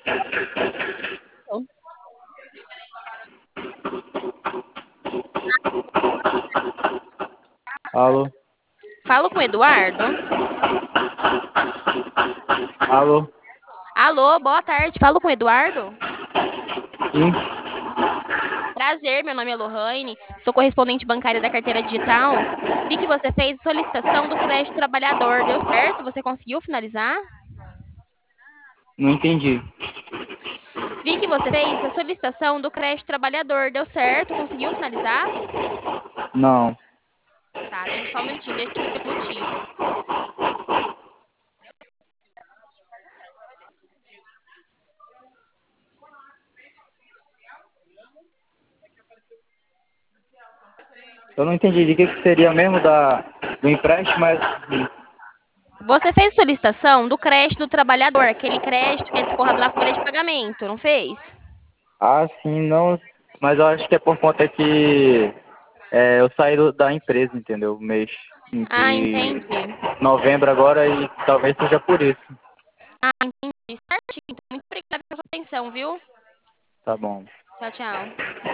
Alô? Falo com o Eduardo. Alô? Alô, boa tarde. Falo com o Eduardo. Sim? Prazer, meu nome é Lohane, sou correspondente bancária da carteira digital. Vi que você fez solicitação do crédito trabalhador. Deu certo? Você conseguiu finalizar? Não entendi. Vi que você fez a solicitação do crédito trabalhador. Deu certo? Conseguiu finalizar? Não. Tá, só um minutinho, deixa eu ver o motivo. Eu não entendi de que seria mesmo do empréstimo, mas Você fez solicitação do crédito do trabalhador, aquele crédito que é descontado na folha de pagamento, não fez? sim, não. Mas eu acho que é por conta que eu saí da empresa, entendeu? Mês Ah, de entendi. novembro agora e talvez seja por isso. Ah, entendi. Certinho. Então, muito obrigada pela sua atenção, viu? Tá bom. Tchau, tchau.